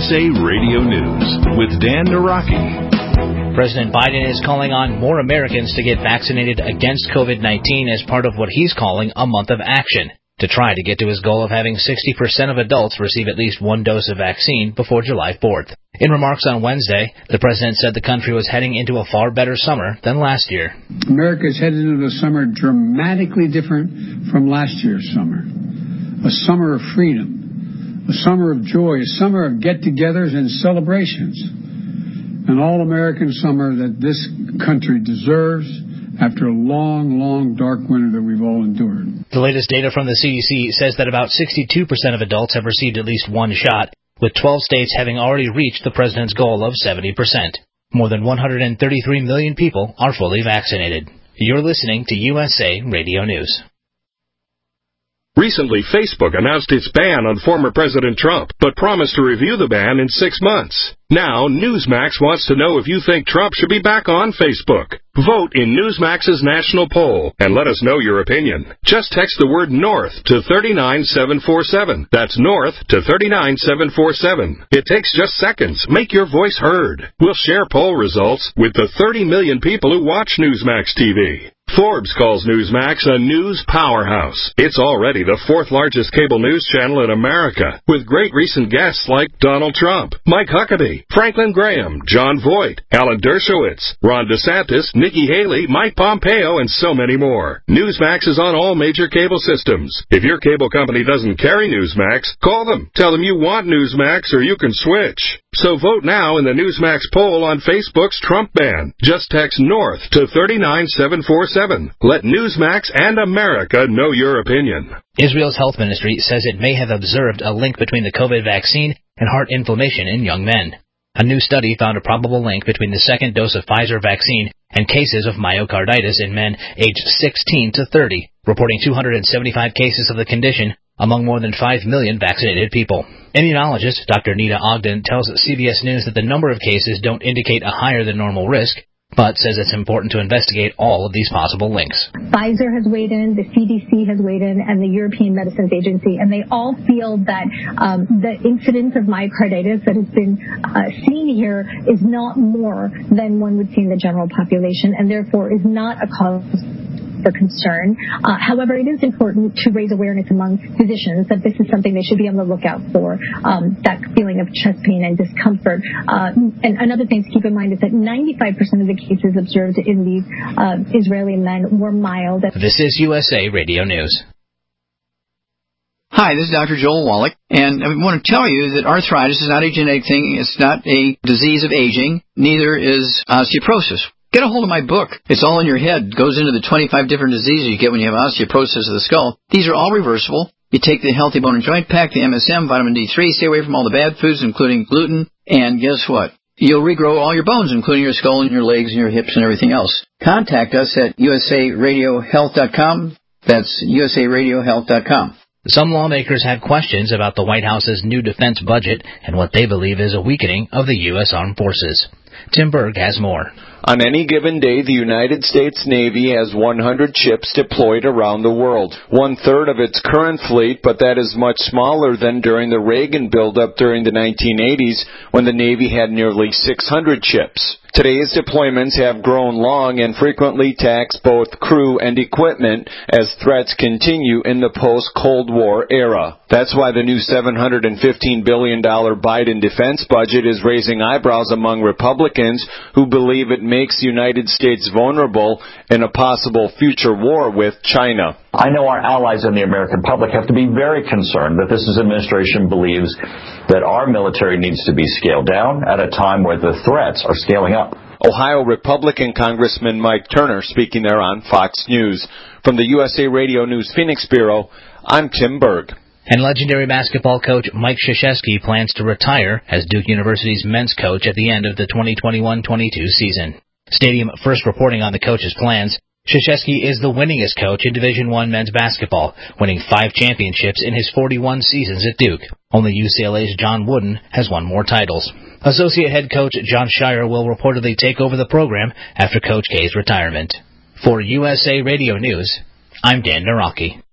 USA Radio News with Dan Naraki. President Biden is calling on more Americans to get vaccinated against COVID-19 as part of what he's calling a month of action to try to get to his goal of having 60% of adults receive at least one dose of vaccine before July 4th. In remarks on Wednesday, the president said the country was heading into a far better summer than last year. America is headed into a summer dramatically different from last year's summer. A summer of freedom, a summer of joy, a summer of get-togethers and celebrations. An all-American summer that this country deserves after a long, long, dark winter that we've all endured. The latest data from the CDC says that about 62% of adults have received at least one shot, with 12 states having already reached the president's goal of 70%. More than 133 million people are fully vaccinated. You're listening to USA Radio News. Recently, Facebook announced its ban on former President Trump, but promised to review the ban in 6 months. Now, Newsmax wants to know if you think Trump should be back on Facebook. Vote in Newsmax's national poll and let us know your opinion. Just text the word NORTH to 39747. That's NORTH to 39747. It takes just seconds. Make your voice heard. We'll share poll results with the 30 million people who watch Newsmax TV. Forbes calls Newsmax a news powerhouse. It's already the fourth largest cable news channel in America, with great recent guests like Donald Trump, Mike Huckabee, Franklin Graham, John Voight, Alan Dershowitz, Ron DeSantis, Nikki Haley, Mike Pompeo, and so many more. Newsmax is on all major cable systems. If your cable company doesn't carry Newsmax, call them. Tell them you want Newsmax or you can switch. So vote now in the Newsmax poll on Facebook's Trump ban. Just text NORTH to 39747. Let Newsmax and America know your opinion. Israel's health ministry says it may have observed a link between the COVID vaccine and heart inflammation in young men. A new study found a probable link between the second dose of Pfizer vaccine and cases of myocarditis in men aged 16 to 30, reporting 275 cases of the condition among more than 5 million vaccinated people. Immunologist Dr. Nita Ogden tells CBS News that the number of cases don't indicate a higher than normal risk, but says it's important to investigate all of these possible links. Pfizer has weighed in, the CDC has weighed in, and the European Medicines Agency, and they all feel that the incidence of myocarditis that has been seen here is not more than one would see in the general population, and therefore is not a cause for concern. However, it is important to raise awareness among physicians that this is something they should be on the lookout for, that feeling of chest pain and discomfort. And another thing to keep in mind is that 95% of the cases observed in these Israeli men were mild. This is USA Radio News. Hi, this is Dr. Joel Wallach, and I want to tell you that arthritis is not a genetic thing. It's not a disease of aging. Neither is osteoporosis. Get a hold of my book. It's all in your head. It goes into the 25 different diseases you get when you have osteoporosis of the skull. These are all reversible. You take the Healthy Bone and Joint Pack, the MSM, vitamin D3, stay away from all the bad foods, including gluten, and guess what? You'll regrow all your bones, including your skull and your legs and your hips and everything else. Contact us at usaradiohealth.com. That's usaradiohealth.com. Some lawmakers have questions about the White House's new defense budget and what they believe is a weakening of the U.S. Armed Forces. Tim Berg has more. On any given day, the United States Navy has 100 ships deployed around the world, 1/3 of its current fleet, but that is much smaller than during the Reagan buildup during the 1980s when the Navy had nearly 600 ships. Today's deployments have grown long and frequently tax both crew and equipment as threats continue in the post-Cold War era. That's why the new $715 billion Biden defense budget is raising eyebrows among Republicans who believe it makes the United States vulnerable in a possible future war with China. I know our allies and the American public have to be very concerned that this administration believes that our military needs to be scaled down at a time where the threats are scaling up. Ohio Republican Congressman Mike Turner speaking there on Fox News. From the USA Radio News Phoenix Bureau, I'm Tim Berg. And legendary basketball coach Mike Krzyzewski plans to retire as Duke University's men's coach at the end of the 2021-22 season. Stadium first reporting on the coach's plans. Krzyzewski is the winningest coach in Division I men's basketball, winning 5 championships in his 41 seasons at Duke. Only UCLA's John Wooden has won more titles. Associate head coach John Shire will reportedly take over the program after Coach K's retirement. For USA Radio News, I'm Dan Naraki.